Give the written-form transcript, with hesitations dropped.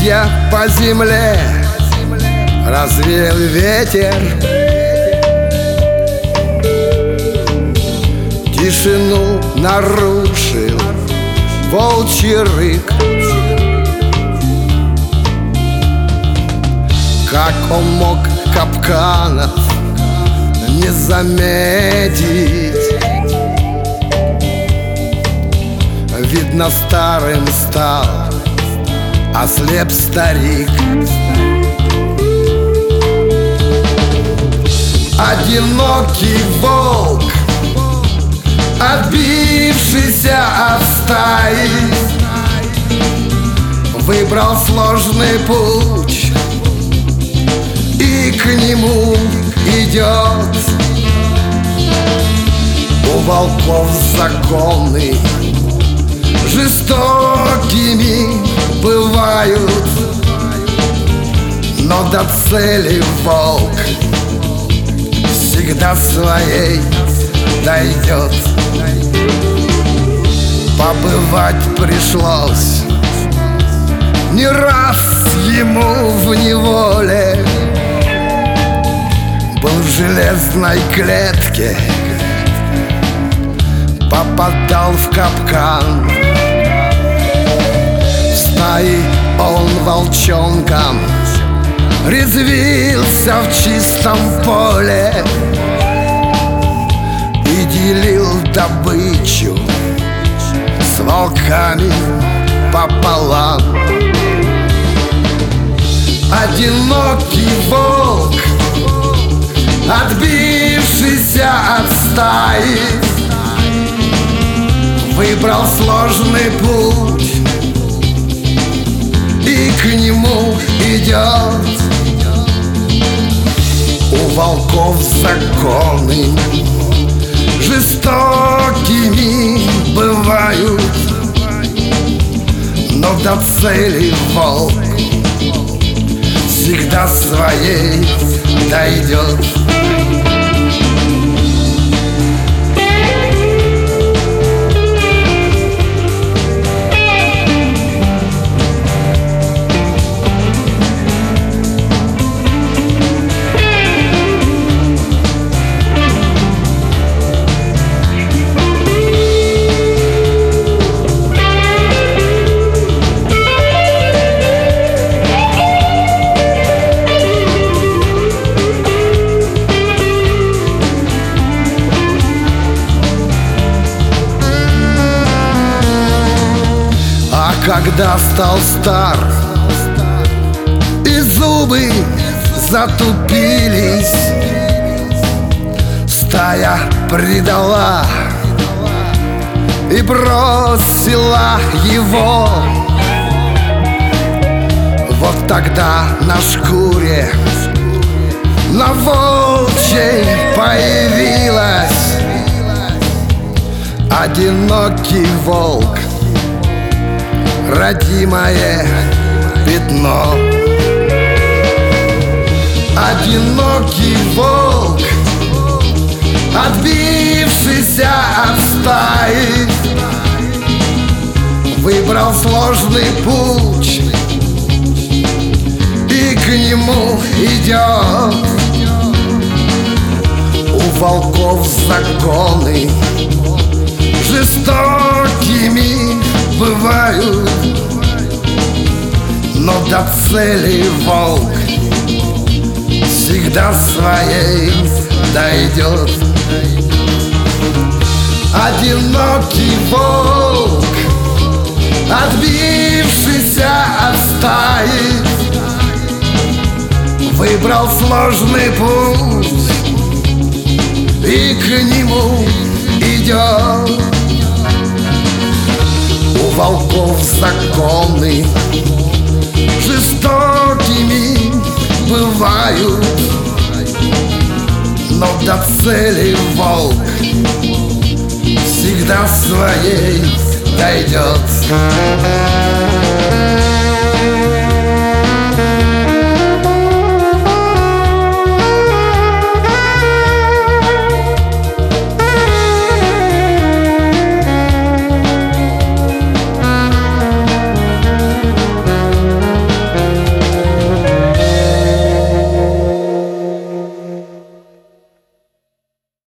листья по земле развеял ветер. Тишину нарушил волчий рык. Как он мог капканов не заметить? Видно, старым стал, ослеп старик. Одинокий волк, отбившийся от стаи, выбрал сложный путь и к нему идет. У волков законы жестокими бывают, но до цели волк всегда своей дойдет. Побывать пришлось не раз ему в неволе. Был в железной клетке, попадал в капкан. В стае он волчонком резвился в чистом поле и делил добычу с волками пополам. Одинокий волк, отбившийся от стаи, выбрал сложный путь и к нему идет. У волков законы жестокими бывают, но до цели волк всегда своей дойдет. Когда стал стар и зубы затупились, стая предала и бросила его. Вот тогда на шкуре, на волчьей появилась одинокий волк, родимое пятно. Одинокий волк, отбившийся от стаи, выбрал сложный путь и к нему идет. У волков законы жестокими бывают, но до цели волк всегда своей дойдет. Одинокий волк, отбившийся от стаи, выбрал сложный путь и к нему идет. У волков законы жестокими бывают, но до цели волк всегда своей дойдет.